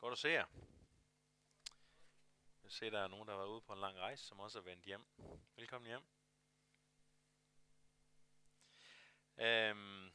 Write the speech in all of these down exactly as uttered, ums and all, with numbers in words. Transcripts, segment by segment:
Godt at se jer. Jeg ser, der er nogen, der har været ude på en lang rejse, som også er vendt hjem. Velkommen hjem. Øhm,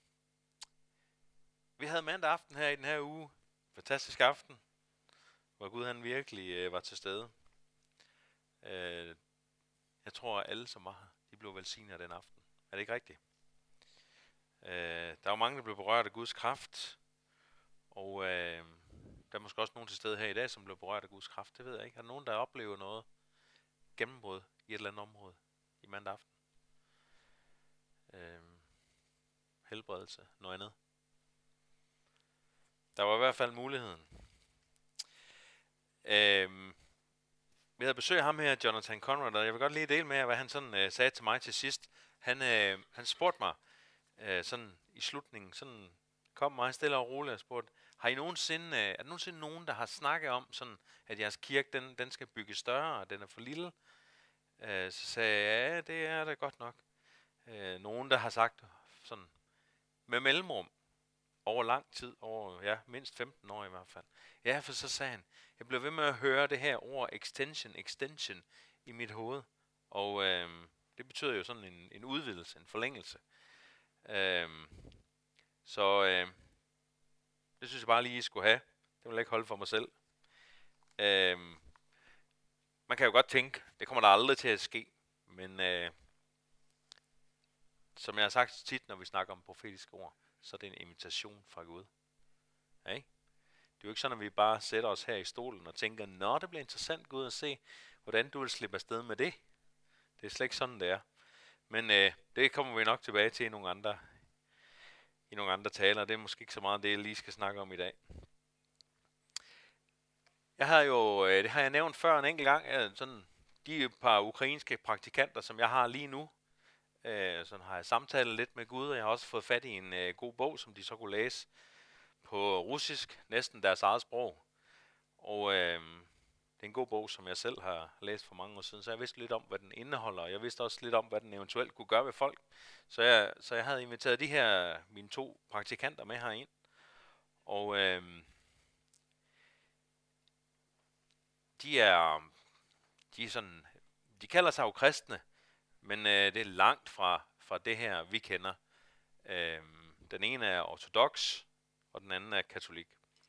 vi havde mandag aften her i den her uge. Fantastisk aften, hvor Gud han virkelig øh, var til stede. Øh, jeg tror, at alle, som var her, de blev velsignet den aften. Er det ikke rigtigt? Øh, der var mange, der blev berørt af Guds kraft. Og øh, der er måske også nogen til stede her i dag, som blev berørt af Guds kraft. Det ved jeg ikke. Er der nogen, der oplever noget gennembrud i et eller andet område i mandag aften? Øh, helbredelse, noget andet. Der var i hvert fald muligheden. Øh, vi havde besøg af ham her, Jonathan Conrad, og jeg vil godt lige dele med jer, hvad han sådan øh, sagde til mig til sidst. Han, øh, han spurgte mig øh, sådan i slutningen, sådan kom mig stille og roligt og spurgte, har I nogensinde, øh, er der nogensinde nogen, der har snakket om, sådan, at jeres kirke, den, den skal bygge større, og den er for lille? Øh, så sagde jeg, ja, det er det godt nok. Øh, nogen, der har sagt sådan, med mellemrum, over lang tid, over ja, mindst femten år i hvert fald. Ja, for så sagde han, jeg blev ved med at høre det her ord extension, extension i mit hoved. Og øh, det betyder jo sådan en, en udvidelse, en forlængelse. Øh, så øh, det synes jeg bare lige, I skulle have. Det vil jeg ikke holde for mig selv. Øh, man kan jo godt tænke, det kommer der aldrig til at ske. Men øh, som jeg har sagt tit, når vi snakker om profetiske ord, så er det en invitation fra Gud. Ja, ikke? Det er jo ikke sådan, at vi bare sætter os her i stolen og tænker, nå, det bliver interessant, Gud, at se, hvordan du vil slippe afsted med det. Det er slet ikke sådan, det er. Men øh, det kommer vi nok tilbage til i nogle andre, i nogle andre taler. Det er måske ikke så meget det, jeg lige skal snakke om i dag. Jeg har jo, øh, det har jeg nævnt før en enkelt gang, øh, sådan de par ukrainske praktikanter, som jeg har lige nu, øh, sådan har jeg samtalet lidt med Gud, og jeg har også fået fat i en øh, god bog, som de så kunne læse på russisk, næsten deres eget sprog. Og øh, det er en god bog, som jeg selv har læst for mange år siden, så jeg vidste lidt om, hvad den indeholder, og jeg vidste også lidt om, hvad den eventuelt kunne gøre ved folk. Så jeg, så jeg havde inviteret de her, mine to praktikanter med herind. Og øh, de er, de er sådan, de kalder sig jo kristne, men øh, det er langt fra, fra det her, vi kender. Øh, den ene er ortodoks, og den anden er katolik.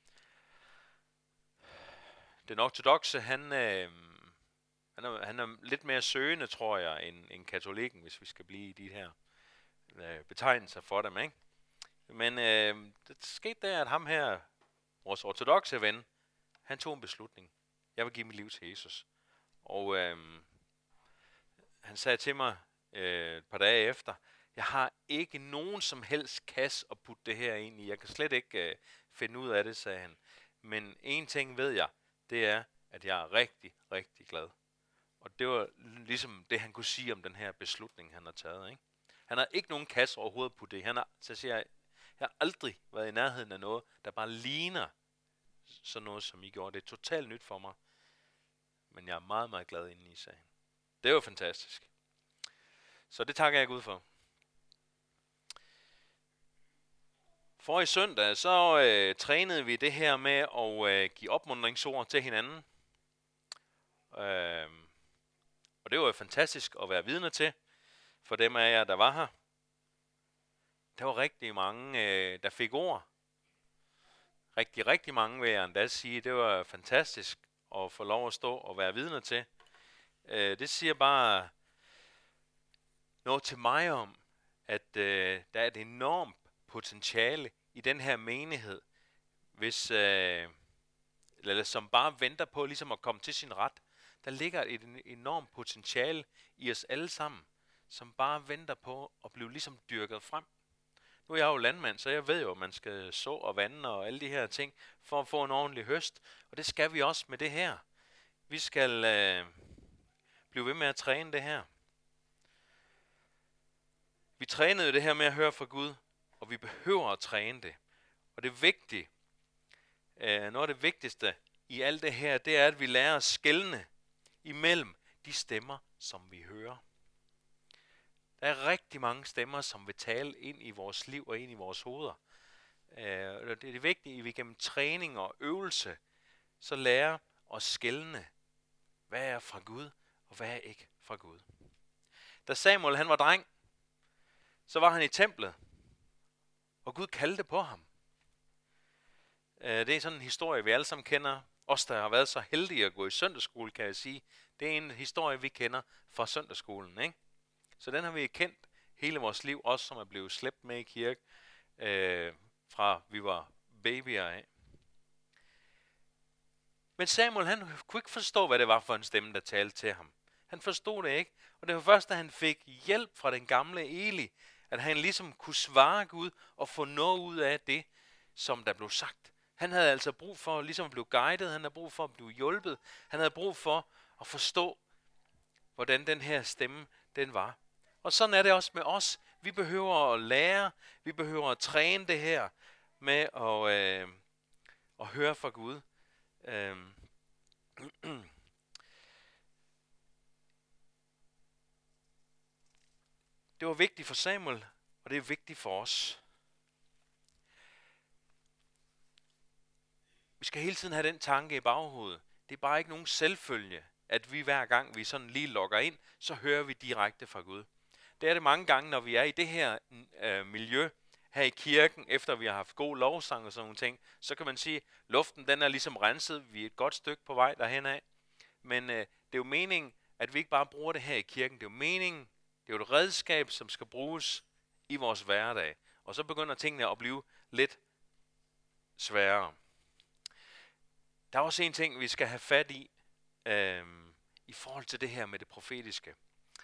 Den ortodokse, han, øh, han, er, han er lidt mere søgende, tror jeg, end, end katolikken, hvis vi skal blive i de her øh, betegnelser for dem, ikke? Men øh, det skete der, at ham her, vores ortodokse ven, han tog en beslutning. Jeg vil give mit liv til Jesus. Og øh, han sagde til mig øh, et par dage efter, jeg har ikke nogen som helst kasse at putte det her ind i. Jeg kan slet ikke øh, finde ud af det, sagde han. Men en ting ved jeg, det er, at jeg er rigtig, rigtig glad. Og det var ligesom det, han kunne sige om den her beslutning, han har taget, ikke? Han har ikke nogen kasse overhovedet at putte det. Han har, så siger jeg, jeg har aldrig været i nærheden af noget, der bare ligner sådan noget, som I gjorde. Det er totalt nyt for mig. Men jeg er meget, meget glad inde i sagen. Det var fantastisk. Så det takker jeg Gud for. For i søndag, så øh, trænede vi det her med at øh, give opmuntringsord til hinanden. Øh, og det var jo fantastisk at være vidne til, for dem af jer, der var her. Der var rigtig mange, øh, der fik ord. Rigtig, rigtig mange vil jeg endda sige. Det var fantastisk at få lov at stå og være vidne til. Øh, det siger bare noget til mig om, at øh, der er et enormt potentiale i den her menighed, hvis, øh, eller som bare venter på ligesom at komme til sin ret. Der ligger et enormt potentiale i os alle sammen, som bare venter på at blive ligesom dyrket frem. Nu er jeg jo landmand, så jeg ved jo, at man skal så og vande og alle de her ting, for at få en ordentlig høst. Og det skal vi også med det her. Vi skal øh, blive ved med at træne det her. Vi trænede det her med at høre fra Gud, og vi behøver at træne det. Og det er vigtigt, øh, noget af det vigtigste i alt det her, det er, at vi lærer at skelne imellem de stemmer, som vi hører. Der er rigtig mange stemmer, som vil tale ind i vores liv og ind i vores hoveder. Øh, det er vigtigt, at vi gennem træning og øvelse så lære at skelne, hvad er fra Gud, og hvad er ikke fra Gud. Da Samuel han var dreng, så var han i templet, og Gud kaldte på ham. Det er sådan en historie, vi alle sammen kender. Os, der har været så heldige at gå i søndagsskole, kan jeg sige. Det er en historie, vi kender fra søndagsskolen, ikke? Så den har vi kendt hele vores liv, også som er blevet slæbt med i kirke, øh, fra vi var babyer af. Men Samuel, han kunne ikke forstå, hvad det var for en stemme, der talte til ham. Han forstod det ikke, og det var først, da han fik hjælp fra den gamle Eli, at han ligesom kunne svare Gud og få noget ud af det, som der blev sagt. Han havde altså brug for ligesom at blive guidet, han havde brug for at blive hjulpet, han havde brug for at forstå, hvordan den her stemme, den var. Og sådan er det også med os. Vi behøver at lære, vi behøver at træne det her med at, øh, at høre fra Gud. Øh. Det var vigtigt for Samuel, og det er vigtigt for os. Vi skal hele tiden have den tanke i baghovedet. Det er bare ikke nogen selvfølge, at vi hver gang vi sådan lige logger ind, så hører vi direkte fra Gud. Det er det mange gange, når vi er i det her øh, miljø her i kirken, efter vi har haft god lovsang og sådan nogle ting, så kan man sige, at luften den er ligesom renset, vi er et godt stykke på vej derhen af. Men øh, det er jo meningen, at vi ikke bare bruger det her i kirken. Det er jo meningen, det er jo et redskab, som skal bruges i vores hverdag. Og så begynder tingene at blive lidt sværere. Der er også en ting, vi skal have fat i, øh, i forhold til det her med det profetiske.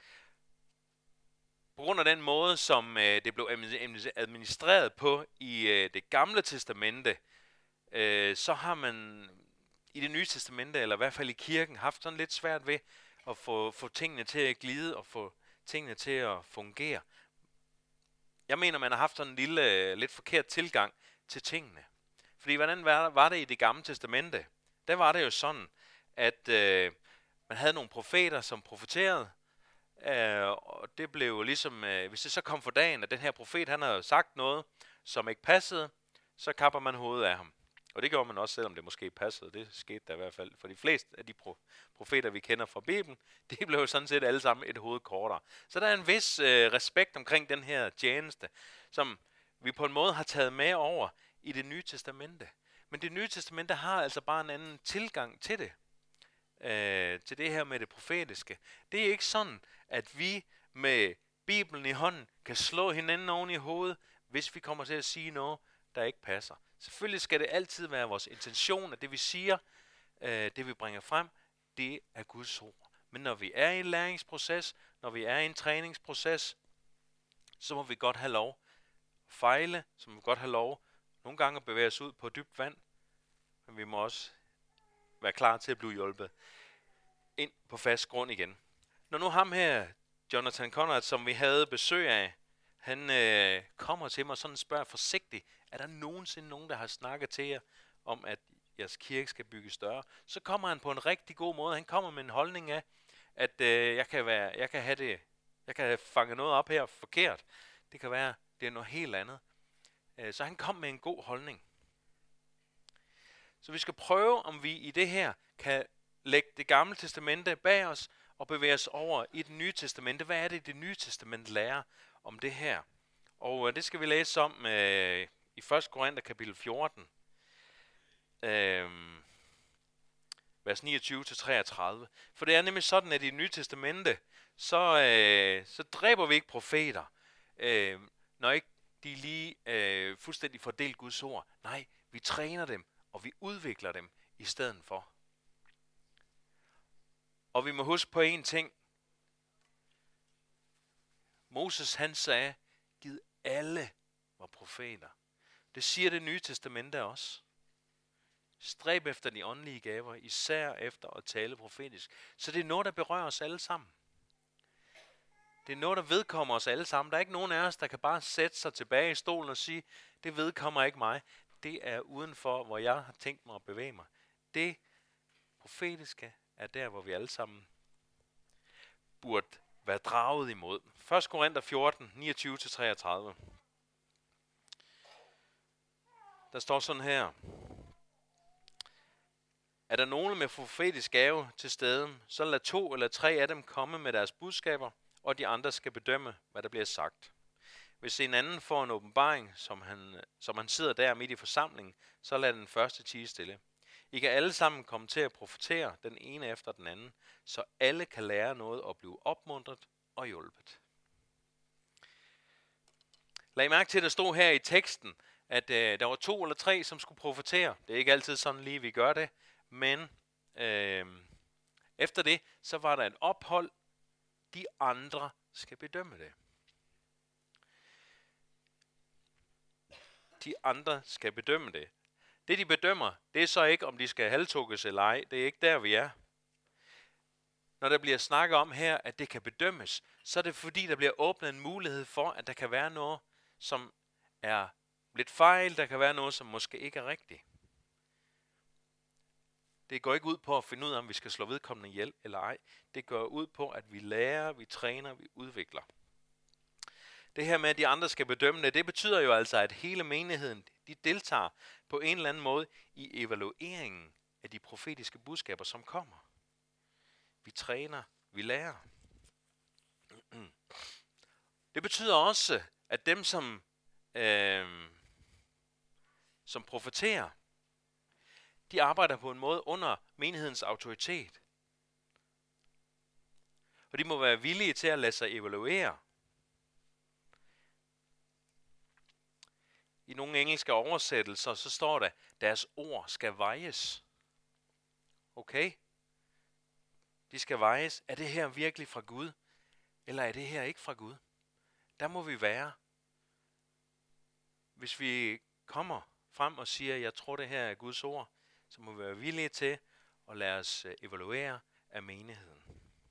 På grund af den måde, som øh, det blev administreret på i øh, det gamle testamente, øh, så har man i det nye testamente, eller i hvert fald i kirken, haft sådan lidt svært ved at få, få tingene til at glide og få tingene til at fungere. Jeg mener, man har haft sådan en lille, lidt forkert tilgang til tingene. Fordi hvordan var det i det gamle testamente? Der var det jo sådan, at øh, man havde nogle profeter, som profeterede, øh, og det blev ligesom, øh, hvis det så kom for dagen, at den her profet, han havde sagt noget, som ikke passede, så kapper man hovedet af ham. Og det gjorde man også, selvom det måske passede. Det skete der i hvert fald for de fleste af de profeter, vi kender fra Bibelen. Det blev jo sådan set alle sammen et hoved kortere. Så der er en vis øh, respekt omkring den her tjeneste, som vi på en måde har taget med over i det nye testamente. Men det nye testamente har altså bare en anden tilgang til det. Øh, til det her med det profetiske. Det er ikke sådan, at vi med Bibelen i hånden kan slå hinanden oven i hovedet, hvis vi kommer til at sige noget, der ikke passer. Selvfølgelig skal det altid være vores intention, at det vi siger, øh, det vi bringer frem, det er Guds ord. Men når vi er i en læringsproces, når vi er i en træningsproces, så må vi godt have lov at fejle, så må vi godt have lov nogle gange at bevæge os ud på dybt vand, men vi må også være klar til at blive hjulpet ind på fast grund igen. Når nu ham her, Jonathan Conrad, som vi havde besøg af, han øh, kommer til mig og sådan spørger forsigtigt, er der nogensinde nogen, der har snakket til jer om, at jeres kirke skal bygges større? Så kommer han på en rigtig god måde. Han kommer med en holdning af, at øh, jeg kan være, jeg kan have det, jeg kan have fanget noget op her forkert. Det kan være, det er noget helt andet. Øh, så han kom med en god holdning. Så vi skal prøve, om vi i det her kan lægge det gamle testamente bag os og bevæge os over i det nye testamente. Hvad er det, det nye testamente lærer om det her? Og øh, det skal vi læse om øh, i første Korinther kapitel fjorten, øh, vers niogtyve til treogtredive. For det er nemlig sådan, at i det nye testamente, så, øh, så dræber vi ikke profeter, øh, når ikke de lige øh, fuldstændig får delt Guds ord. Nej, vi træner dem, og vi udvikler dem i stedet for. Og vi må huske på en ting. Moses han sagde, giv alle var profeter. Det siger det nye testamente også. Stræb efter de åndelige gaver, især efter at tale profetisk. Så det er noget, der berører os alle sammen. Det er noget, der vedkommer os alle sammen. Der er ikke nogen af os, der kan bare sætte sig tilbage i stolen og sige, det vedkommer ikke mig. Det er udenfor, hvor jeg har tænkt mig at bevæge mig. Det profetiske er der, hvor vi alle sammen burde være draget imod. første Korinther fjorten, niogtyve til treogtredive. Der står sådan her. Er der nogen med profetisk gave til stede, så lad to eller tre af dem komme med deres budskaber, og de andre skal bedømme, hvad der bliver sagt. Hvis en anden får en åbenbaring, som han, som han sidder der midt i forsamlingen, så lad den første tie stille. I kan alle sammen komme til at profetere den ene efter den anden, så alle kan lære noget og blive opmuntret og hjulpet. Lag mærke til, at der stod her i teksten, at øh, der var to eller tre, som skulle profetere. Det er ikke altid sådan lige, vi gør det, men øh, efter det, så var der et ophold. De andre skal bedømme det. De andre skal bedømme det. Det, de bedømmer, det er så ikke, om de skal halvtukkes eller ej. Det er ikke der, vi er. Når der bliver snakket om her, at det kan bedømmes, så er det fordi, der bliver åbnet en mulighed for, at der kan være noget, som er lidt fejl. Der kan være noget, som måske ikke er rigtigt. Det går ikke ud på at finde ud af, om vi skal slå vedkommende ihjel eller ej. Det går ud på, at vi lærer, vi træner, vi udvikler. Det her med, at de andre skal bedømme det, det betyder jo altså, at hele menigheden, de deltager på en eller anden måde i evalueringen af de profetiske budskaber, som kommer. Vi træner, vi lærer. Det betyder også, at dem, som, øh, som profeterer, de arbejder på en måde under menighedens autoritet. Og de må være villige til at lade sig evaluere. I nogle engelske oversættelser, så står der, deres ord skal vejes. Okay? De skal vejes. Er det her virkelig fra Gud? Eller er det her ikke fra Gud? Der må vi være. Hvis vi kommer frem og siger, jeg tror det her er Guds ord, så må vi være villige til at lade os evaluere af menigheden.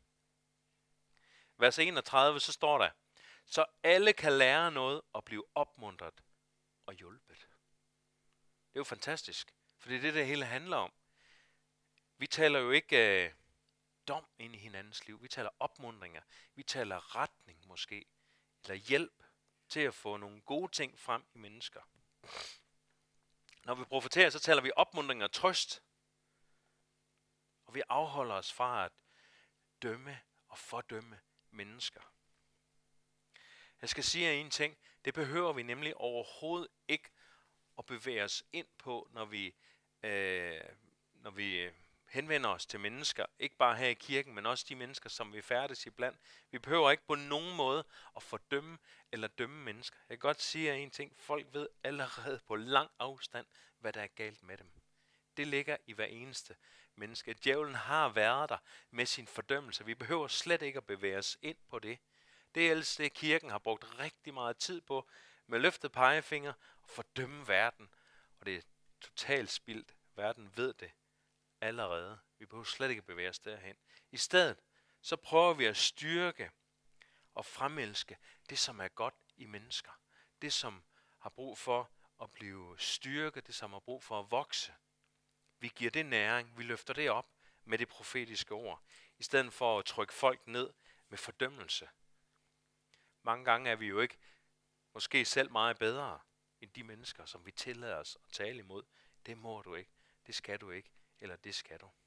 Vers enogtredive, så står der, så alle kan lære noget og blive opmuntret og hjulpet. Det er jo fantastisk, for det er det, det hele handler om. Vi taler jo ikke øh, dom ind i hinandens liv. Vi taler opmuntringer. Vi taler retning måske, eller hjælp til at få nogle gode ting frem i mennesker. Når vi profeterer, så taler vi opmuntring og trøst. Og vi afholder os fra at dømme og fordømme mennesker. Jeg skal sige jer en ting. Det behøver vi nemlig overhovedet ikke at bevæge os ind på, når vi, øh, når vi henvender os til mennesker. Ikke bare her i kirken, men også de mennesker, som vi færdes iblandt. Vi behøver ikke på nogen måde at fordømme eller dømme mennesker. Jeg kan godt sige jer en ting. Folk ved allerede på lang afstand, hvad der er galt med dem. Det ligger i hver eneste menneske. Djævlen har været der med sin fordømmelse. Vi behøver slet ikke at bevæge os ind på det. Det er ellers det, kirken har brugt rigtig meget tid på, med løftet pegefinger og fordømme verden. Og det er totalt spildt. Verden ved det allerede. Vi behøver slet ikke bevæge os derhen. I stedet så prøver vi at styrke og fremelske det, som er godt i mennesker. Det, som har brug for at blive styrket, det, som har brug for at vokse. Vi giver det næring, vi løfter det op med det profetiske ord, i stedet for at trykke folk ned med fordømmelse. Mange gange er vi jo ikke måske selv meget bedre end de mennesker, som vi tillader os at tale imod. Det må du ikke, det skal du ikke, eller det skal du.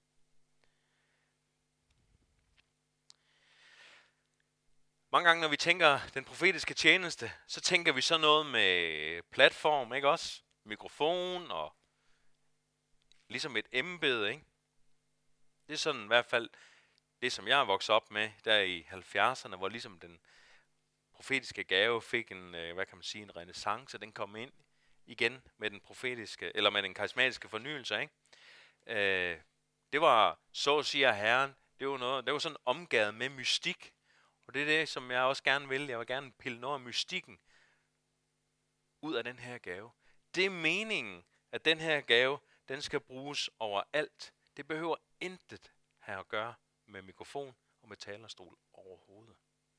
Mange gange, når vi tænker den profetiske tjeneste, så tænker vi så noget med platform, ikke også? Mikrofon og ligesom et embede, ikke? Det er sådan i hvert fald det, som jeg er vokset op med der i halvfjerdserne, hvor ligesom den profetiske gave fik en, hvad kan man sige, en renæssance. Den kom ind igen med den profetiske, eller med den karismatiske fornyelse, ikke? Øh, det var, så siger Herren, det var noget, det var sådan omgavet med mystik. Og det er det, som jeg også gerne vil. Jeg vil gerne pille noget af mystikken ud af den her gave. Det er meningen, at den her gave, den skal bruges overalt. Det behøver intet have at gøre med mikrofon og med talerstol overhovedet.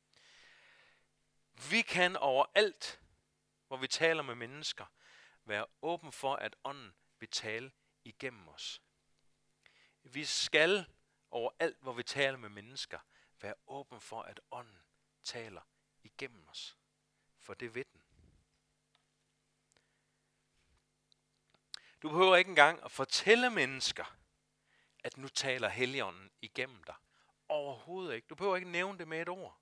Vi kan overalt, hvor vi taler med mennesker, være åben for, at ånden vil tale igennem os. Vi skal overalt, hvor vi taler med mennesker, være åben for, at ånden taler igennem os. For det ved den. Du behøver ikke engang at fortælle mennesker, at nu taler Helligånden igennem dig. Overhovedet ikke. Du behøver ikke nævne det med et ord.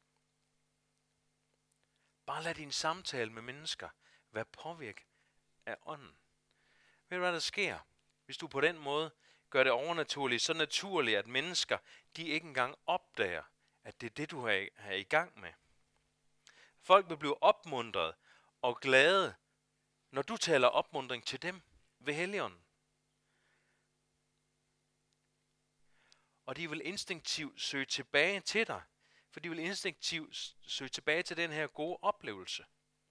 Bare lad din samtale med mennesker være påvirket af ånden. Ved du, hvad der sker, hvis du på den måde gør det overnaturligt, så naturligt, at mennesker, de ikke engang opdager, at det er det, du er i gang med. Folk vil blive opmuntret og glade, når du taler opmuntring til dem ved Helligånden. Og de vil instinktivt søge tilbage til dig, for de vil instinktivt søge tilbage til den her gode oplevelse.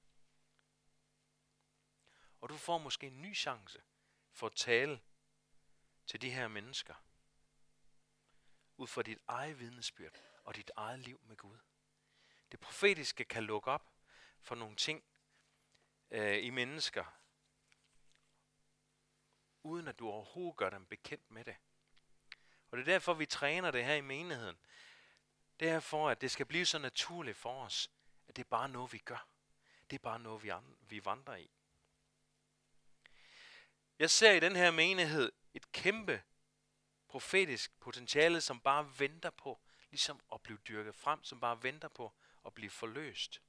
Og du får måske en ny chance for at tale til de her mennesker, ud fra dit eget vidnesbyrd og dit eget liv med Gud. Det profetiske kan lukke op for nogle ting øh, i mennesker, uden at du overhovedet gør dem bekendt med det. Og det er derfor, vi træner det her i menigheden. Det er for, at det skal blive så naturligt for os, at det er bare noget, vi gør. Det er bare noget, vi, vi vandrer i. Jeg ser i den her menighed et kæmpe profetisk potentiale, som bare venter på ligesom at blive dyrket frem, som bare venter på at blive forløst.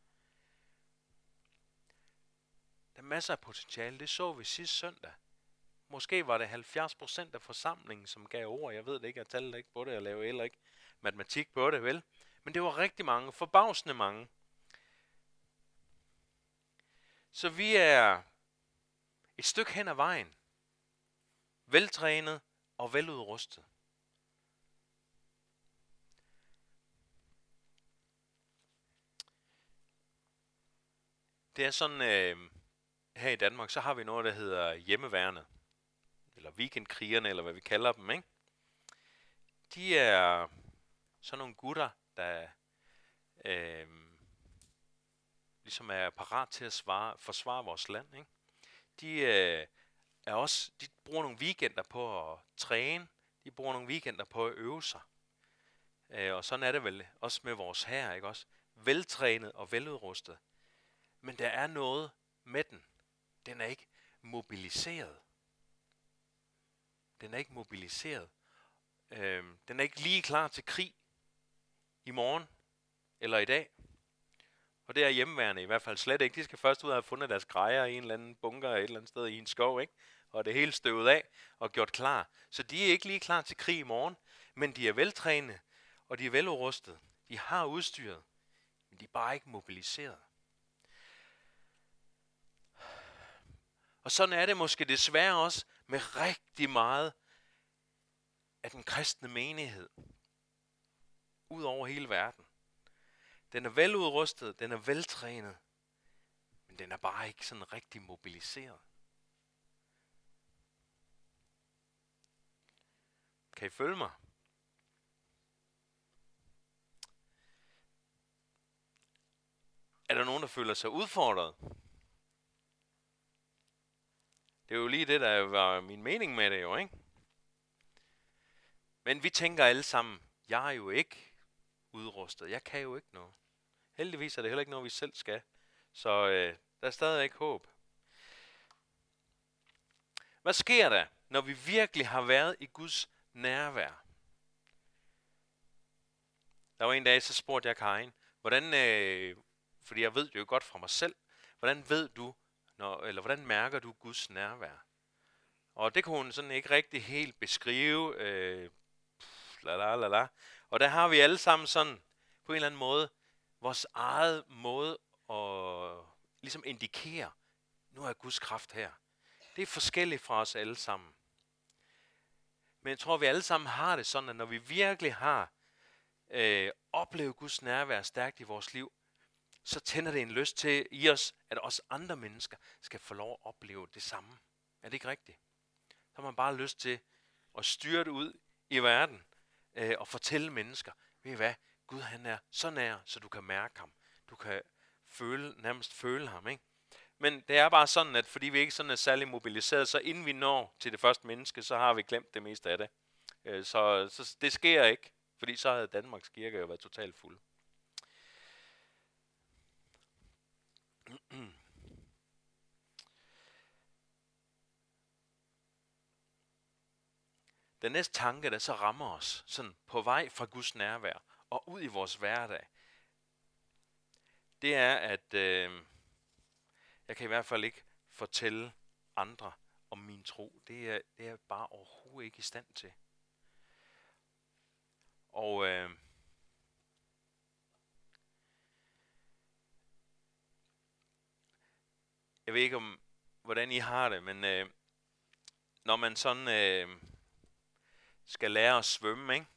Der er masser af potentiale, det så vi sidste søndag. Måske var det halvfjerds procent af forsamlingen, som gav ord. Jeg ved det ikke, jeg talte ikke på det, jeg lavede heller ikke matematik på det, vel? Men det var rigtig mange, forbavsende mange. Så vi er et stykke hen ad vejen. Veltrænet og veludrustet. Det er sådan, øh, her i Danmark, så har vi noget, der hedder hjemmeværnet. Eller weekendkrigerne, eller hvad vi kalder dem, ikke? De er sådan nogle gutter, der øh, ligesom er parat til at svare, forsvare vores land, ikke? De øh, er også, de bruger nogle weekender på at træne, de bruger nogle weekender på at øve sig. Øh, og sådan er det vel også med vores hær, ikke også? Veltrænet og veludrustet. Men der er noget med den. Den er ikke mobiliseret. Den er ikke mobiliseret. Øh, den er ikke lige klar til krig i morgen eller i dag. Og det er hjemmeværende i hvert fald slet ikke. De skal først ud og have fundet deres grejer i en eller anden bunker et eller andet sted i en skov, ikke? Og det er helt støvet af og gjort klar. Så de er ikke lige klar til krig i morgen, men de er veltrænet, og de er veludrustet. De har udstyret, men de er bare ikke mobiliseret. Og sådan er det måske desværre også med rigtig meget af den kristne menighed. Ud over hele verden. Den er veludrustet, den er veltrænet, men den er bare ikke sådan rigtig mobiliseret. Kan I følge mig? Er der nogen, der føler sig udfordret? Det er jo lige det, der var min mening med det jo, ikke? Men vi tænker alle sammen, jeg er jo ikke udrustet. Jeg kan jo ikke noget. Heldigvis er det heller ikke noget, vi selv skal. Så øh, der er stadig ikke håb. Hvad sker der, når vi virkelig har været i Guds nærvær? Der var en dag, så spurgte jeg Karin, hvordan, øh, fordi jeg ved det jo godt fra mig selv, hvordan ved du, når, eller hvordan mærker du Guds nærvær? Og det kunne hun sådan ikke rigtig helt beskrive. Øh, la, la, la, la. Og der har vi alle sammen sådan, på en eller anden måde, vores eget måde at ligesom indikere, nu er Guds kraft her. Det er forskelligt fra os alle sammen. Men jeg tror, vi alle sammen har det sådan, at når vi virkelig har øh, oplevet Guds nærvær stærkt i vores liv, så tænder det en lyst til i os, at også andre mennesker skal få lov at opleve det samme. Er det ikke rigtigt? Så har man bare lyst til at styre det ud i verden øh, og fortælle mennesker, ved I hvad, Gud han er så nær, så du kan mærke ham. Du kan føle, nærmest føle ham, ikke? Men det er bare sådan, at fordi vi ikke sådan er særlig mobiliseret, så inden vi når til det første menneske, så har vi glemt det meste af det. Øh, så, så det sker ikke, fordi så havde Danmarks kirke jo været totalt fuld. den næste tanke, der så rammer os, sådan på vej fra Guds nærvær og ud i vores hverdag, det er, at øh, jeg kan i hvert fald ikke fortælle andre om min tro. Det er, det er jeg bare overhovedet ikke i stand til. Og øh, jeg ved ikke om, hvordan I har det, men øh, når man sådan øh, skal lære at svømme, ikke?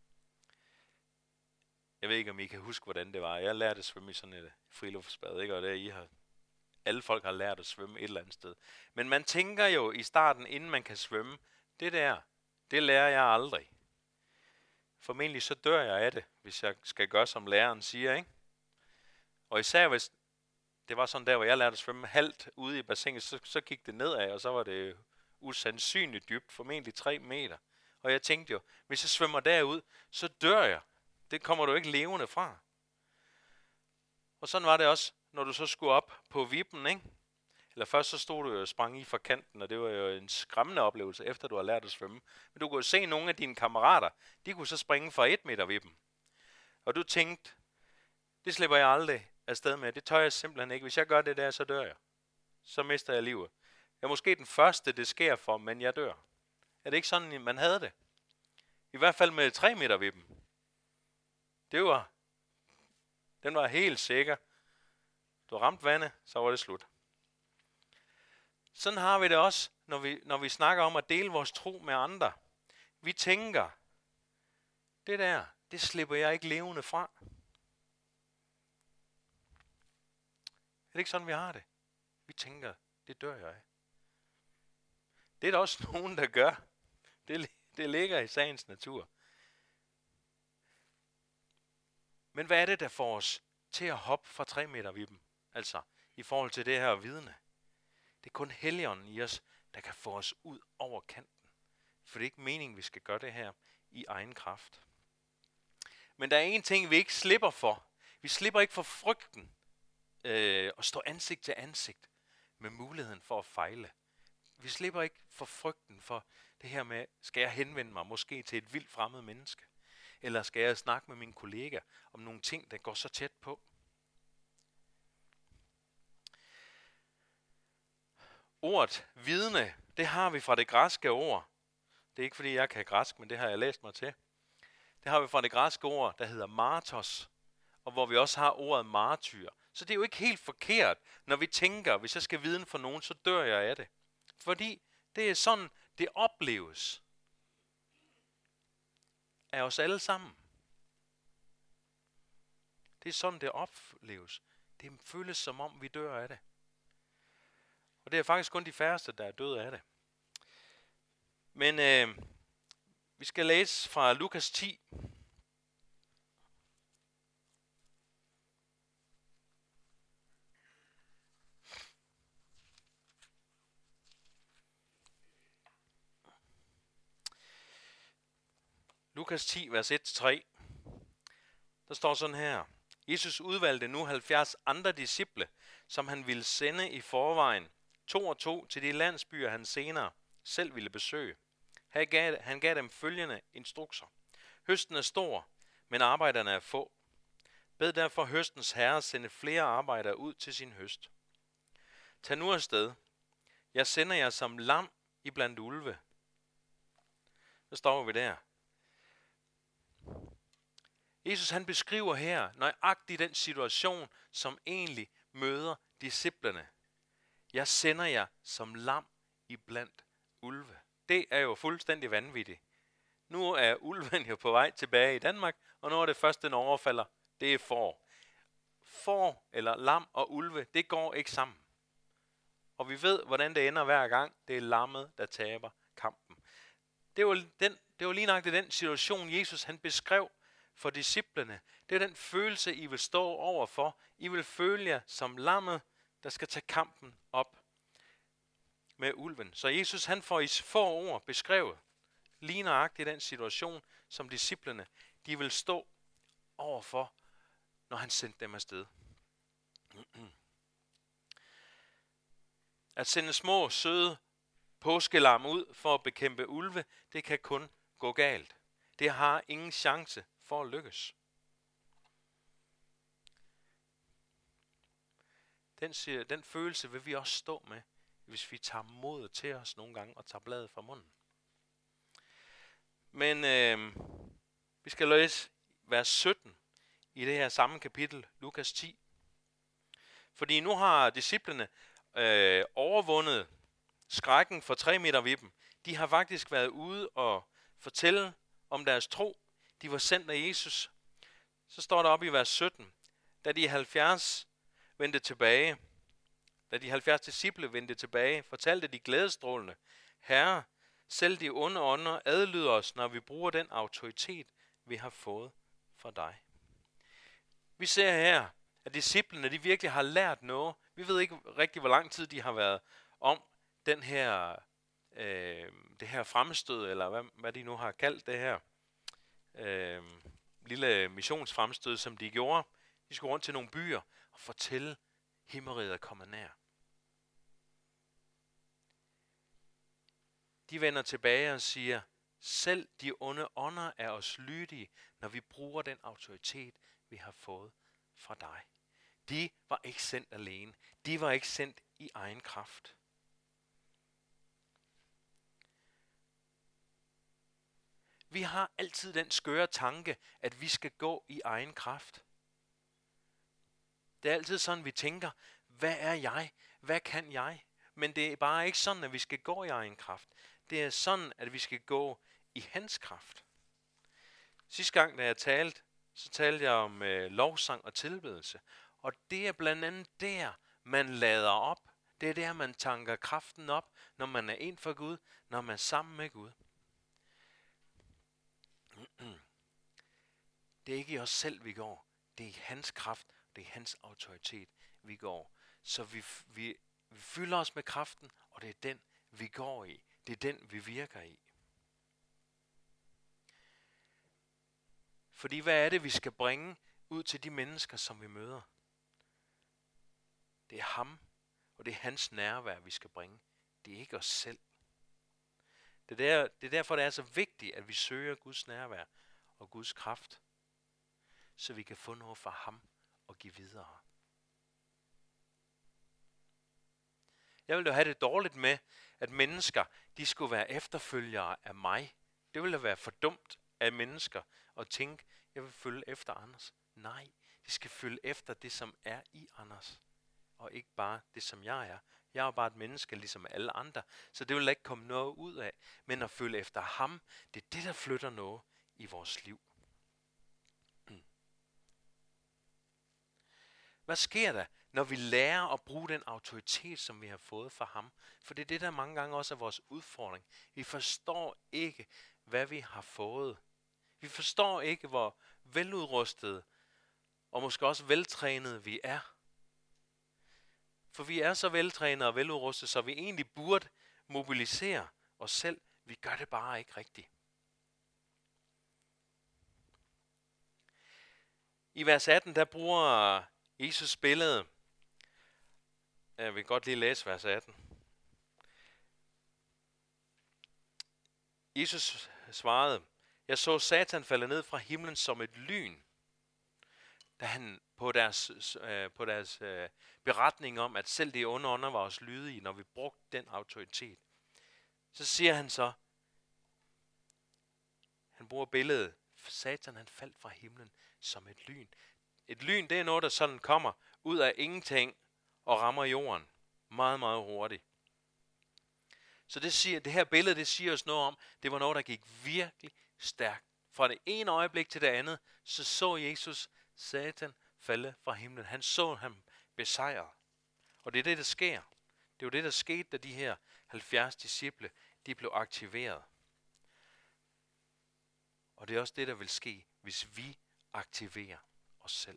Jeg ved ikke, om I kan huske, hvordan det var. Jeg lærte at svømme i sådan et friluftsbad, ikke? Og det I har, alle folk har lært at svømme et eller andet sted. Men man tænker jo i starten, inden man kan svømme, det der, det lærer jeg aldrig. Formentlig så dør jeg af det, hvis jeg skal gøre, som læreren siger, ikke? Og især hvis det var sådan der, hvor jeg lærte at svømme halvt ude i bassinet, så, så gik det nedad, og så var det usandsynligt dybt, formentlig tre meter. Og jeg tænkte jo, hvis jeg svømmer derud, så dør jeg. Det kommer du ikke levende fra. Og sådan var det også, når du så skulle op på vippen, ikke? Eller først så stod du jo og sprang i fra kanten, og det var jo en skræmmende oplevelse, efter du har lært at svømme. Men du kunne se nogle af dine kammerater, de kunne så springe fra et meter vippen. Og du tænkte, det slipper jeg aldrig afsted med. Det tør jeg simpelthen ikke. Hvis jeg gør det der, så dør jeg. Så mister jeg livet. Jeg er måske den første, det sker for, men jeg dør. Er det ikke sådan, man havde det? I hvert fald med tre meter vippen. Det var, den var helt sikker. Du ramte vandet, så var det slut. Sådan har vi det også, når vi, når vi snakker om at dele vores tro med andre. Vi tænker, det der, det slipper jeg ikke levende fra. Er det ikke sådan, vi har det? Vi tænker, det dør jeg af. Det er der også nogen, der gør. Det, det ligger i sagens natur. Men hvad er det, der får os til at hoppe fra tre meter vippen? Altså, i forhold til det her vidne. Det er kun Helligånden i os, der kan få os ud over kanten. For det er ikke meningen, vi skal gøre det her i egen kraft. Men der er en ting, vi ikke slipper for. Vi slipper ikke for frygten øh, at stå ansigt til ansigt med muligheden for at fejle. Vi slipper ikke for frygten for det her med, skal jeg henvende mig måske til et vildt fremmed menneske? Eller skal jeg snakke med min kollega om nogle ting, der går så tæt på? Ordet vidne, det har vi fra det græske ord. Det er ikke fordi jeg kan græsk, men det har jeg læst mig til. Det har vi fra det græske ord, der hedder martos, og hvor vi også har ordet martyr. Så det er jo ikke helt forkert, når vi tænker, hvis jeg skal vidne for nogen, så dør jeg af det. Fordi det er sådan, det opleves af os alle sammen. Det er sådan, det opleves. Det føles som om, vi dør af det. Og det er faktisk kun de færreste, der er døde af det. Men øh, vi skal læse fra Lukas ti. Lukas ti, vers et til tre. Der står sådan her. Jesus udvalgte nu halvfjerds andre disciple, som han ville sende i forvejen, to og to til de landsbyer, han senere selv ville besøge. Han gav, han gav dem følgende instrukser. Høsten er stor, men arbejderne er få. Bed derfor høstens herre sende flere arbejdere ud til sin høst. Tag nu afsted. Jeg sender jer som lam i blandt ulve. Så står vi der. Jesus han beskriver her nøjagtigt den situation, som egentlig møder disciplene. Jeg sender jer som lam i blandt ulve. Det er jo fuldstændig vanvittigt. Nu er ulven jo på vej tilbage i Danmark, og nu er det første, den overfalder, det er får. Får eller lam og ulve, det går ikke sammen. Og vi ved, hvordan det ender hver gang. Det er lammet, der taber kampen. Det var, den, det var lige nok den situation, Jesus han beskrev for disciplene. Det er den følelse, I vil stå overfor. I vil føle jer som lammet, der skal tage kampen op med ulven. Så Jesus han får i få ord beskrevet lige nøjagtigt den situation, som disciplene de vil stå overfor, når han sendte dem afsted. At sende små, søde påskelam ud for at bekæmpe ulve, det kan kun gå galt. Det har ingen chance for at lykkes. Den, siger, den følelse vil vi også stå med, hvis vi tager modet til os nogle gange og tager bladet fra munden. Men øh, vi skal læse vers sytten i det her samme kapitel, Lukas ti. Fordi nu har disciplene øh, overvundet skrækken for tre meter vippen. De har faktisk været ude og fortælle om deres tro. De var sendt af Jesus. Så står der op i vers sytten. Da de halvfjerds vendte tilbage, da de halvfjerds disciple vendte tilbage, fortalte de glædesstrålende: Herre, selv de onde ånder adlyder os, når vi bruger den autoritet, vi har fået fra dig. Vi ser her, at disciplene de virkelig har lært noget. Vi ved ikke rigtig, hvor lang tid de har været om den her, øh, det her fremstød, eller hvad, hvad de nu har kaldt det her øh, lille missionsfremstød, som de gjorde. De skulle rundt til nogle byer og fortælle, himmeriget er kommet nær. De vender tilbage og siger, selv de onde ånder er os lydige, når vi bruger den autoritet, vi har fået fra dig. De var ikke sendt alene. De var ikke sendt i egen kraft. Vi har altid den skøre tanke, at vi skal gå i egen kraft. Det er altid sådan, vi tænker, hvad er jeg? Hvad kan jeg? Men det er bare ikke sådan, at vi skal gå i egen kraft. Det er sådan, at vi skal gå i hans kraft. Sidste gang, da jeg talte, så talte jeg om øh, lovsang og tilbedelse. Og det er blandt andet der, man lader op. Det er der, man tanker kraften op, når man er en for Gud, når man er sammen med Gud. Det er ikke i os selv, vi går. Det er i hans kraft, det er hans autoritet, vi går. Så vi, vi, vi fylder os med kraften, og det er den, vi går i. Det er den, vi virker i. Fordi hvad er det, vi skal bringe ud til de mennesker, som vi møder? Det er ham, og det er hans nærvær, vi skal bringe. Det er ikke os selv. Det er, der, det er derfor, det er så vigtigt, at vi søger Guds nærvær og Guds kraft, så vi kan få noget fra ham og give videre. Jeg ville jo have det dårligt med, at mennesker, de skulle være efterfølgere af mig. Det ville da være for dumt af mennesker at tænke, jeg vil følge efter Anders. Nej, de skal følge efter det, som er i Anders, og ikke bare det, som jeg er. Jeg er jo bare et menneske, ligesom alle andre, så det vil ikke komme noget ud af. Men at følge efter ham, det er det, der flytter noget i vores liv. Mm. Hvad sker der, når vi lærer at bruge den autoritet, som vi har fået fra ham? For det er det, der mange gange også er vores udfordring. Vi forstår ikke, hvad vi har fået. Vi forstår ikke, hvor veludrustede og måske også veltrænede vi er. For vi er så veltrænede og veludrustede, så vi egentlig burde mobilisere os selv. Vi gør det bare ikke rigtigt. I vers atten, der bruger Jesus billedet. Jeg vil godt lige læse vers atten. Jesus svarede, jeg så Satan falde ned fra himlen som et lyn, da han på deres, øh, på deres øh, beretning om, at selv de onde ånder var os lydige, når vi brugte den autoritet. Så siger han så, han bruger billedet, Satan han faldt fra himlen som et lyn. Et lyn, det er noget, der sådan kommer ud af ingenting og rammer jorden meget, meget hurtigt. Så det, siger, det her billede, det siger os noget om, det var noget, der gik virkelig stærkt. Fra det ene øjeblik til det andet, så så Jesus Satan falde fra himlen. Han så ham besejret. Og det er det, der sker. Det er jo det, der skete, da de her halvfjerds disciple, de blev aktiveret. Og det er også det, der vil ske, hvis vi aktiverer os selv.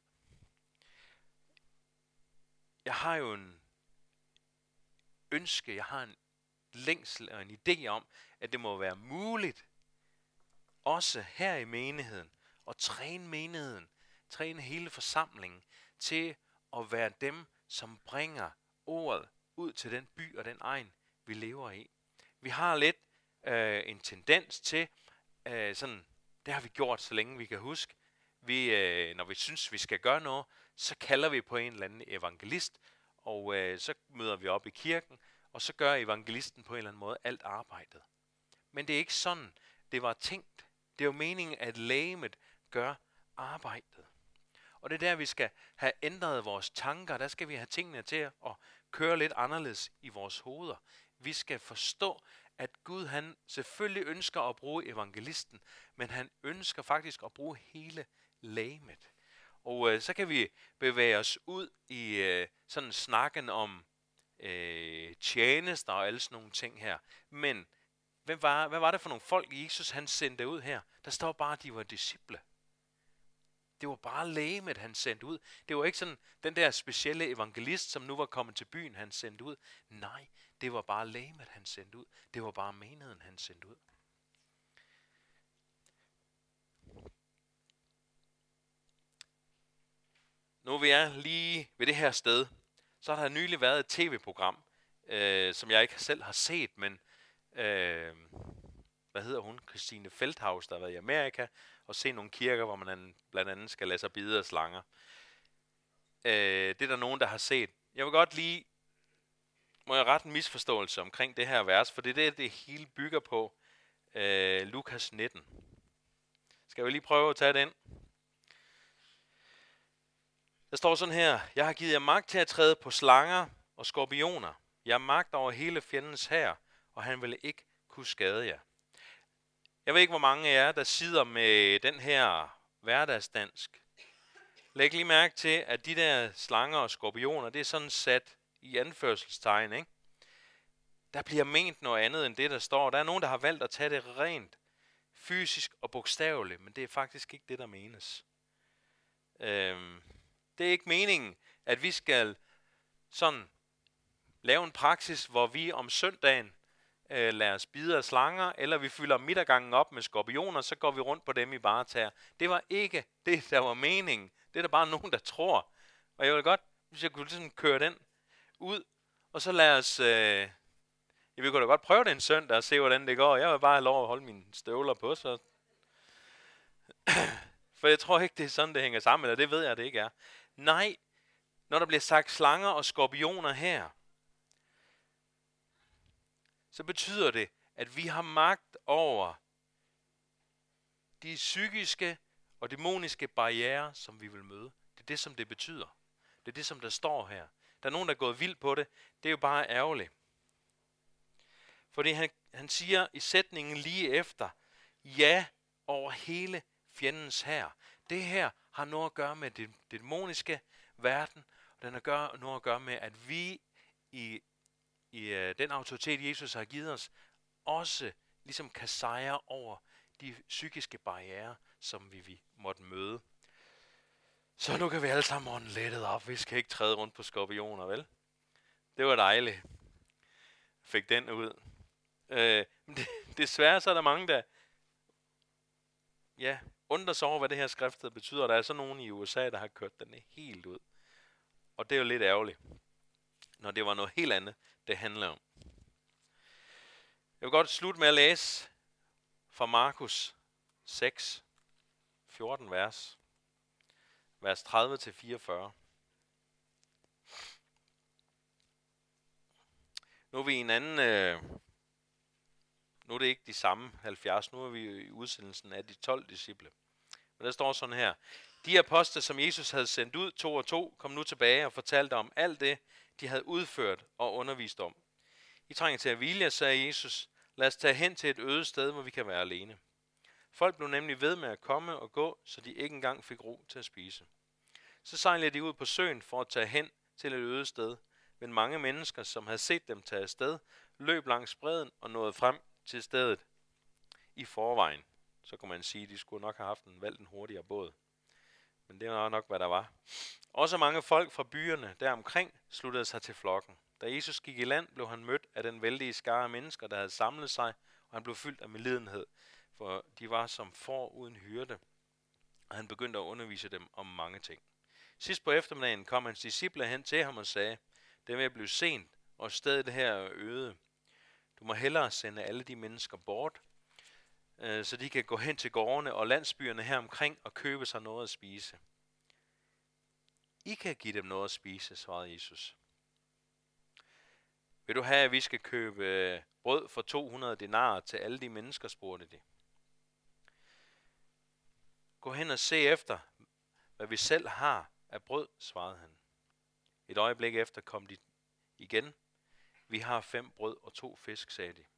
Jeg har jo en ønske, jeg har en længsel og en idé om, at det må være muligt, også her i menigheden, at træne menigheden, træne hele forsamlingen til at være dem, som bringer ordet ud til den by og den egen, vi lever i. Vi har lidt øh, en tendens til, øh, sådan, det har vi gjort, så længe vi kan huske. Vi, øh, når vi synes, vi skal gøre noget, så kalder vi på en eller anden evangelist, og øh, så møder vi op i kirken, og så gør evangelisten på en eller anden måde alt arbejdet. Men det er ikke sådan, det var tænkt. Det er jo meningen, at legemet gør arbejdet. Og det er der, vi skal have ændret vores tanker. Der skal vi have tingene til at køre lidt anderledes i vores hoveder. Vi skal forstå, at Gud han selvfølgelig ønsker at bruge evangelisten, men han ønsker faktisk at bruge hele legemet. Og øh, så kan vi bevæge os ud i øh, sådan snakken om øh, tjenester og alle sådan nogle ting her. Men hvad var, hvad var det for nogle folk, Jesus han sendte ud her? Der står bare, at de var disciple. Det var bare legemet, han sendte ud. Det var ikke sådan den der specielle evangelist, som nu var kommet til byen, han sendte ud. Nej, det var bare legemet, han sendte ud. Det var bare menigheden, han sendte ud. Nu vi er lige ved det her sted, så har der nylig været et tv-program, øh, som jeg ikke selv har set, men øh, hvad hedder hun? Christine Feldhaus, der har været i Amerika, og se nogle kirker, hvor man blandt andet skal lade sig bide af slanger. Øh, det er der nogen, der har set. Jeg vil godt lige, må jeg rette en misforståelse omkring det her vers, for det er det, det hele bygger på. Øh, Lukas nitten. Skal vi lige prøve at tage den? Der står sådan her: Jeg har givet jer magt til at træde på slanger og skorpioner. Jeg har magt over hele fjendens hær, og han vil ikke kunne skade jer. Jeg ved ikke, hvor mange af jer, der sidder med den her hverdagsdansk. Læg lige mærke til, at de der slanger og skorpioner, det er sådan sat i anførselstegn, ikke? Der bliver ment noget andet end det, der står. Der er nogen, der har valgt at tage det rent fysisk og bogstaveligt, men det er faktisk ikke det, der menes. Øhm, det er ikke meningen, at vi skal sådan lave en praksis, hvor vi om søndagen øh, lader os bide af slanger, eller vi fylder midtergangen op med skorpioner, så går vi rundt på dem i bare tæer. Det var ikke det, der var meningen. Det er der bare nogen, der tror. Og jeg vil godt, hvis jeg kunne sådan køre den ud, og så lad os... Øh, jeg vil da godt prøve det en søndag og se, hvordan det går. Jeg vil bare have lov at holde mine støvler på, så... For jeg tror ikke, det er sådan, det hænger sammen, eller det ved jeg, det ikke er. Nej, når der bliver sagt slanger og skorpioner her, så betyder det, at vi har magt over de psykiske og dæmoniske barrierer, som vi vil møde. Det er det, som det betyder. Det er det, som der står her. Der er nogen, der er gået vild på det. Det er jo bare ærgerligt. Fordi han, han siger i sætningen lige efter, ja over hele fjendens hær. Det her har noget at gøre med det, det dæmoniske verden, og den har gør, noget at gøre med, at vi i, i uh, den autoritet, Jesus har givet os, også ligesom kan sejre over de psykiske barrierer, som vi, vi måtte møde. Så nu kan vi alle sammen ånde lettet op. Vi skal ikke træde rundt på skorpioner, vel? Det var dejligt. Fik den ud. Øh, men det, desværre så er der mange, der ja, undrer sig over, hvad det her skriftet betyder. Der er så nogen i U S A, der har kørt den helt ud. Og det er jo lidt ærgerligt, når det var noget helt andet, det handler om. Jeg vil godt slutte med at læse fra Markus seks, fjorten vers. Vers tredive til fireogfyrre. Nu er vi i en anden... Øh, nu er det ikke de samme halvfjerds, nu er vi i udsendelsen af de tolv disciple. Men der står sådan her: De apostle, som Jesus havde sendt ud to og to, kom nu tilbage og fortalte om alt det, de havde udført og undervist om. I trænger til at hvile, sagde Jesus. Lad os tage hen til et øde sted, hvor vi kan være alene. Folk blev nemlig ved med at komme og gå, så de ikke engang fik ro til at spise. Så sejlede de ud på søen for at tage hen til et øde sted. Men mange mennesker, som havde set dem tage afsted, løb langs bredden og nåede frem til stedet i forvejen. Så kunne man sige, at de skulle nok have haft en valgt en hurtigere båd. Men det var nok, hvad der var. Også mange folk fra byerne deromkring sluttede sig til flokken. Da Jesus gik i land, blev han mødt af den vældige skare af mennesker, der havde samlet sig, og han blev fyldt af medlidenhed, for de var som får uden hyrde, og han begyndte at undervise dem om mange ting. Sidst på eftermiddagen kom hans disciple hen til ham og sagde: Det vil blive sent, og stedet her er øde. Du må hellere sende alle de mennesker bort, øh, så de kan gå hen til gårdene og landsbyerne her omkring og købe sig noget at spise. I kan give dem noget at spise, svarede Jesus. Vil du have, at vi skal købe brød for to hundrede denarer til alle de mennesker, spurgte de. Gå hen og se efter, hvad vi selv har af brød, svarede han. Et øjeblik efter kom de igen. Vi har fem brød og to fisk, sagde de.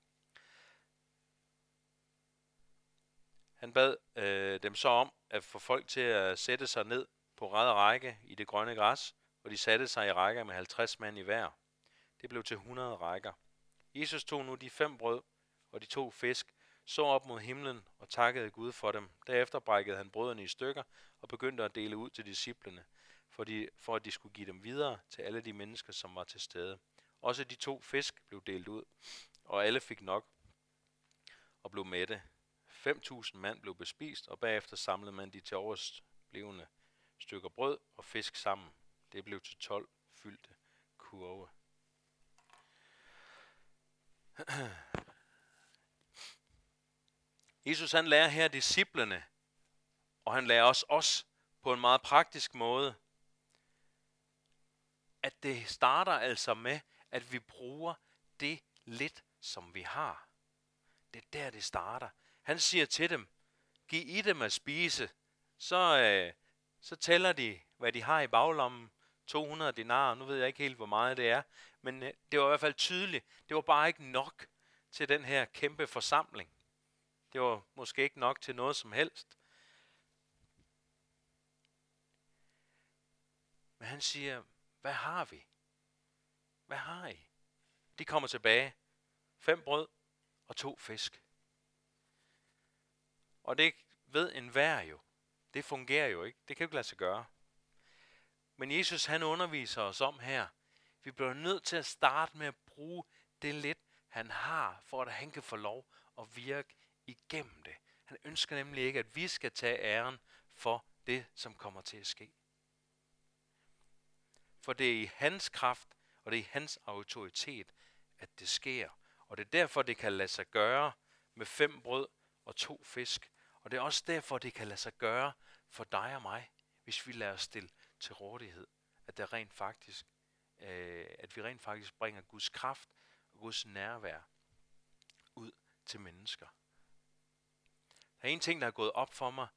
Han bad øh, dem så om at få folk til at sætte sig ned på rad og række i det grønne græs, og de satte sig i rækker med halvtreds mand i hver. Det blev til hundrede rækker. Jesus tog nu de fem brød og de to fisk, så op mod himlen og takkede Gud for dem. Derefter brækkede han brødene i stykker og begyndte at dele ud til disciplene, for, de, for at de skulle give dem videre til alle de mennesker, som var til stede. Også de to fisk blev delt ud, og alle fik nok og blev mætte. fem tusind mand blev bespist, og bagefter samlede man de til overblevne stykker brød og fisk sammen. Det blev til tolv fyldte kurve. Jesus han lærer her disciplene, og han lærer også os på en meget praktisk måde, at det starter altså med, at vi bruger det lidt, som vi har. Det er der, det starter. Han siger til dem, giv I dem at spise, så, øh, så tæller de, hvad de har i baglommen, to hundrede denarer. Nu ved jeg ikke helt, hvor meget det er, men øh, det var i hvert fald tydeligt. Det var bare ikke nok til den her kæmpe forsamling. Det var måske ikke nok til noget som helst. Men han siger, hvad har vi? Hvad har I? De kommer tilbage. Fem brød og to fisk. Og det ved enhver jo. Det fungerer jo ikke. Det kan jo ikke lade sig gøre. Men Jesus han underviser os om her. Vi bliver nødt til at starte med at bruge det lidt, han har, for at han kan få lov at virke igennem det. Han ønsker nemlig ikke, at vi skal tage æren for det, som kommer til at ske. For det er i hans kraft, og det er i hans autoritet, at det sker. Og det er derfor, det kan lade sig gøre med fem brød og to fisk. Og det er også derfor, det kan lade sig gøre for dig og mig, hvis vi lader os stille til rådighed. At, der rent faktisk, øh, at vi rent faktisk bringer Guds kraft og Guds nærvær ud til mennesker. Der er en ting, der er gået op for mig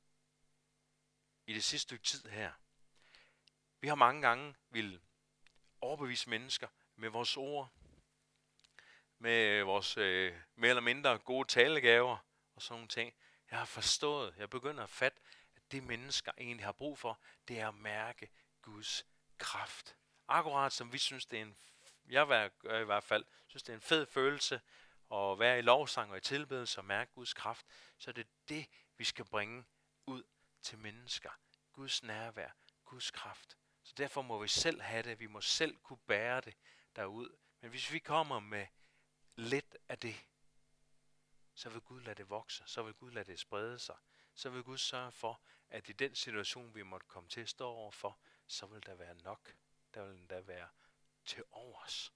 i det sidste stykke tid her. Vi har mange gange ville overbevise mennesker med vores ord, med vores øh, mere eller mindre gode talegaver og sådan nogle ting. Jeg har forstået, jeg begynder at fatte, at det mennesker egentlig har brug for, det er at mærke Guds kraft. Akkurat som vi synes, det er en, jeg gør i hvert fald, synes det er en fed følelse at være i lovsang og i tilbedelse og mærke Guds kraft, så det er det, vi skal bringe ud til mennesker. Guds nærvær, Guds kraft. Så derfor må vi selv have det, vi må selv kunne bære det derud. Men hvis vi kommer med lidt af det, så vil Gud lade det vokse, så vil Gud lade det sprede sig. Så vil Gud sørge for, at i den situation, vi måtte komme til at stå overfor, så vil der være nok. Der vil der være til overs.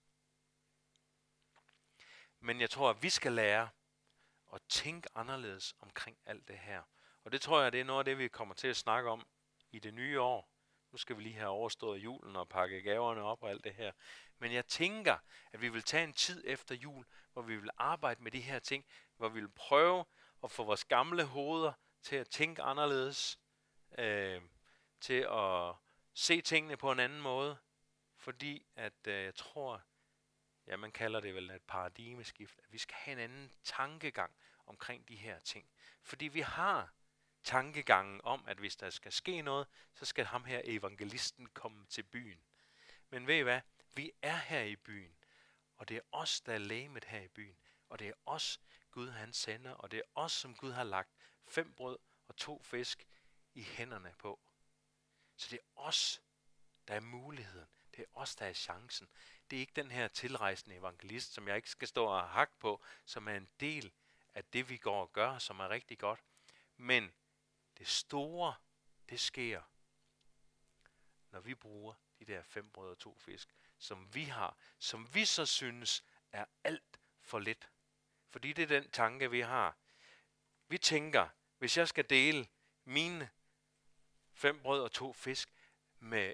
Men jeg tror, at vi skal lære at tænke anderledes omkring alt det her. Og det tror jeg, det er noget af det, vi kommer til at snakke om i det nye år. Nu skal vi lige have overstået julen og pakke gaverne op og alt det her. Men jeg tænker, at vi vil tage en tid efter jul, hvor vi vil arbejde med de her ting, hvor vi vil prøve at få vores gamle hoveder til at tænke anderledes, øh, til at se tingene på en anden måde, fordi at øh, jeg tror, ja, man kalder det vel et paradigmeskift, at vi skal have en anden tankegang omkring de her ting. Fordi vi har tankegangen om, at hvis der skal ske noget, så skal ham her evangelisten komme til byen. Men ved I hvad? Vi er her i byen, og det er os, der er lægemet her i byen. Og det er os, Gud han sender, og det er os, som Gud har lagt fem brød og to fisk i hænderne på. Så det er os, der er muligheden. Det er os, der er chancen. Det er ikke den her tilrejsende evangelist, som jeg ikke skal stå og hakke på, som er en del af det, vi går og gør, som er rigtig godt. Men det store, det sker, når vi bruger de der fem brød og to fisk, som vi har, som vi så synes er alt for lidt. Fordi det er den tanke, vi har. Vi tænker, hvis jeg skal dele mine fem brød og to fisk med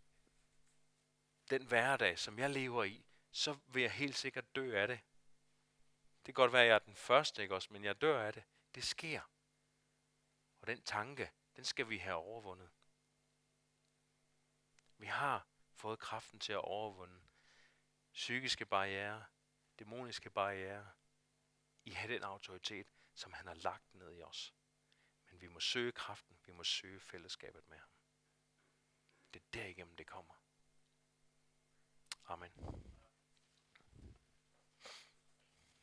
den hverdag, som jeg lever i, så vil jeg helt sikkert dø af det. Det kan godt være, at jeg er den første, ikke også, men jeg dør af det. Det sker. Og den tanke, den skal vi have overvundet. Vi har fået kraften til at overvunde psykiske barrierer, dæmoniske barrierer. I har den autoritet, som han har lagt ned i os. Men vi må søge kraften, vi må søge fællesskabet med ham. Det er derigennem det kommer. Amen.